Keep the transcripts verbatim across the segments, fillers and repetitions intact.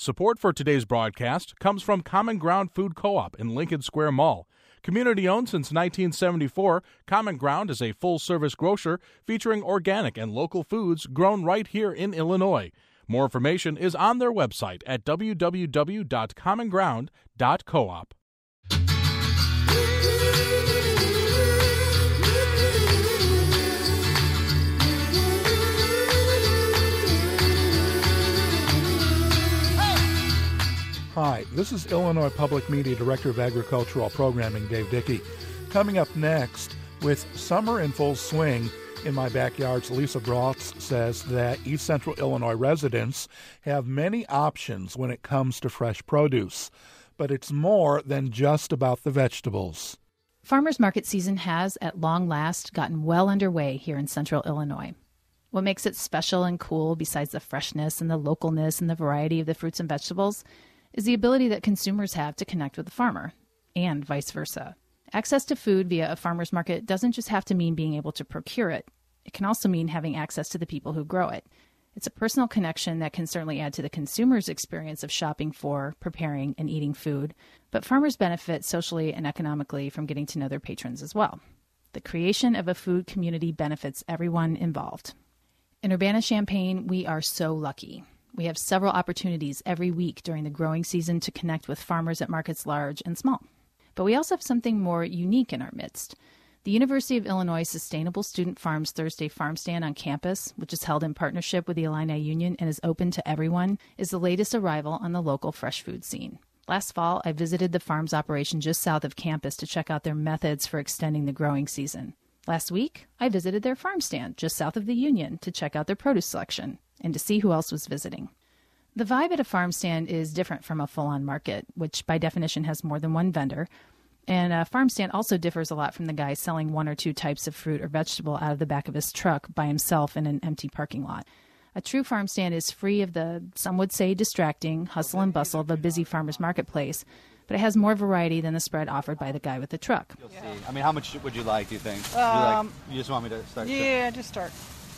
Support for today's broadcast comes from Common Ground Food Co-op in Lincoln Square Mall. Community-owned since nineteen seventy-four, Common Ground is a full-service grocer featuring organic and local foods grown right here in Illinois. More information is on their website at w w w dot common ground dot coop. Hi, this is Illinois Public Media Director of Agricultural Programming, Dave Dickey. Coming up next, with summer in full swing in my backyards, Lisa Brotz says that East Central Illinois residents have many options when it comes to fresh produce. But it's more than just about the vegetables. Farmers market season has, at long last, gotten well underway here in Central Illinois. What makes it special and cool, besides the freshness and the localness and the variety of the fruits and vegetables, is the ability that consumers have to connect with the farmer, and vice versa. Access to food via a farmer's market doesn't just have to mean being able to procure it. It can also mean having access to the people who grow it. It's a personal connection that can certainly add to the consumer's experience of shopping for, preparing, and eating food, but farmers benefit socially and economically from getting to know their patrons as well. The creation of a food community benefits everyone involved. In Urbana-Champaign, we are so lucky. We have several opportunities every week during the growing season to connect with farmers at markets large and small. But we also have something more unique in our midst. The University of Illinois Sustainable Student Farms Thursday Farm Stand on campus, which is held in partnership with the Illini Union and is open to everyone, is the latest arrival on the local fresh food scene. Last fall, I visited the farm's operation just south of campus to check out their methods for extending the growing season. Last week, I visited their farm stand just south of the Union to check out their produce selection and to see who else was visiting. The vibe at a farm stand is different from a full-on market, which by definition has more than one vendor. And a farm stand also differs a lot from the guy selling one or two types of fruit or vegetable out of the back of his truck by himself in an empty parking lot. A true farm stand is free of the, some would say, distracting hustle and bustle of a busy farmer's marketplace, but it has more variety than the spread offered by the guy with the truck. You'll see. I mean, how much would you like, do you think? Um, you, like, you just want me to start? Yeah, just start.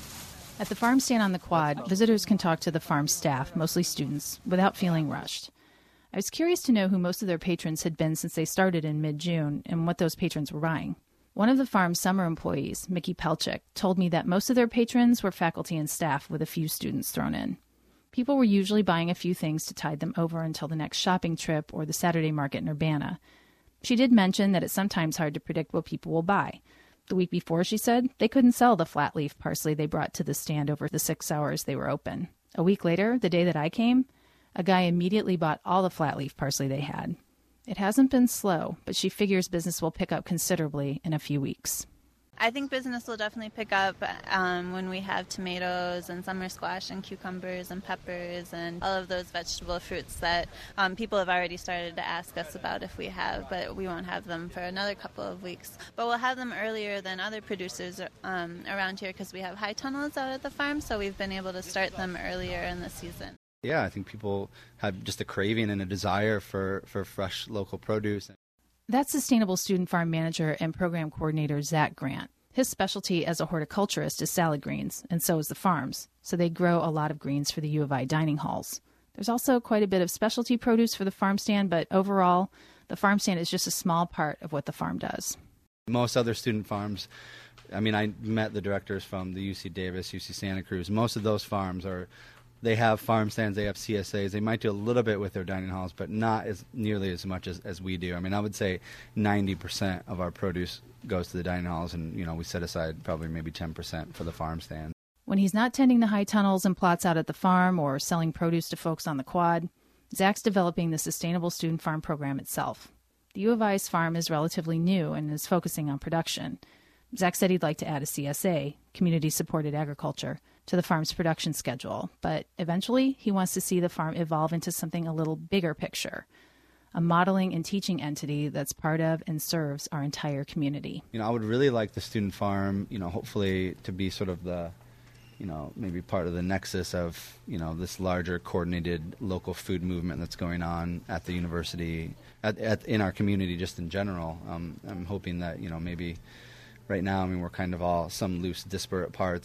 At the farm stand on the quad, visitors can talk to the farm staff, mostly students, without feeling rushed. I was curious to know who most of their patrons had been since they started in mid-June and what those patrons were buying. One of the farm's summer employees, Mickey Pelchik, told me that most of their patrons were faculty and staff with a few students thrown in. People were usually buying a few things to tide them over until the next shopping trip or the Saturday market in Urbana. She did mention that it's sometimes hard to predict what people will buy. The week before, she said, they couldn't sell the flat leaf parsley they brought to the stand over the six hours they were open. A week later, the day that I came, a guy immediately bought all the flat leaf parsley they had. It hasn't been slow, but she figures business will pick up considerably in a few weeks. I think business will definitely pick up um, when we have tomatoes and summer squash and cucumbers and peppers and all of those vegetable fruits that um, people have already started to ask us about if we have, but we won't have them for another couple of weeks. But we'll have them earlier than other producers um, around here because we have high tunnels out at the farm, so we've been able to start them earlier in the season. Yeah, I think people have just a craving and a desire for, for fresh local produce. That's Sustainable Student Farm Manager and Program Coordinator Zach Grant. His specialty as a horticulturist is salad greens, and so is the farm's, so they grow a lot of greens for the U of I dining halls. There's also quite a bit of specialty produce for the farm stand, but overall, the farm stand is just a small part of what the farm does. Most other student farms, I mean, I met the directors from the U C Davis, U C Santa Cruz. Most of those farms are... They have farm stands, they have C S As. They might do a little bit with their dining halls, but not as nearly as much as, as we do. I mean, I would say ninety percent of our produce goes to the dining halls, and, you know, we set aside probably maybe ten percent for the farm stand. When he's not tending the high tunnels and plots out at the farm or selling produce to folks on the quad, Zach's developing the Sustainable Student Farm program itself. The U of I's farm is relatively new and is focusing on production. Zach said he'd like to add a C S A, Community-Supported Agriculture, to the farm's production schedule, but eventually he wants to see the farm evolve into something a little bigger picture, a modeling and teaching entity that's part of and serves our entire community. You know, I would really like the student farm, you know, hopefully to be sort of the, you know, maybe part of the nexus of, you know, this larger coordinated local food movement that's going on at the university, at, at in our community just in general. Um, I'm hoping that, you know, maybe right now, I mean, we're kind of all some loose, disparate parts, but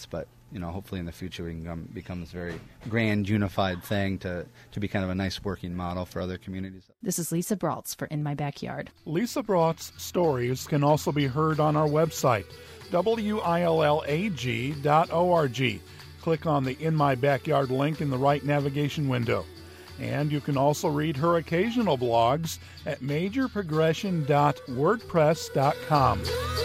you know, hopefully in the future we can um, become this very grand, unified thing to, to be kind of a nice working model for other communities. This is Lisa Braultz for In My Backyard. Lisa Braultz's stories can also be heard on our website, W I L L A G dot org. Click on the In My Backyard link in the right navigation window. And you can also read her occasional blogs at major progression dot wordpress dot com.